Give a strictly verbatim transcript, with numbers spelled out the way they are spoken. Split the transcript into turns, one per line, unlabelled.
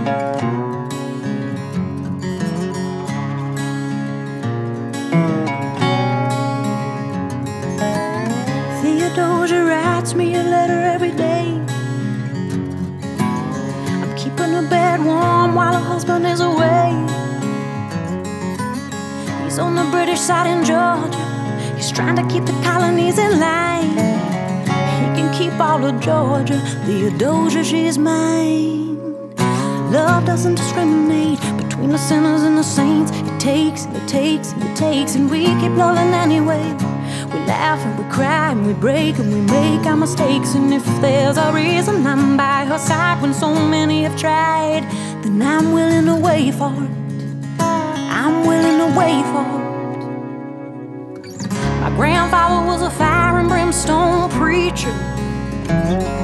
Theodosia writes me a letter every day. I'm keeping her bed warm while her husband is away. He's on the British side in Georgia. He's trying to keep the colonies in line. He can keep all of Georgia. Theodosia, she's mine. Love doesn't discriminate between the sinners and the saints. It takes and it takes and it takes, and we keep loving anyway. We laugh and we cry and we break and we make our mistakes. And if there's a reason I'm by her side when so many have tried, then I'm willing to wait for it. I'm willing to wait for it. My grandfather was a fire and brimstone preacher.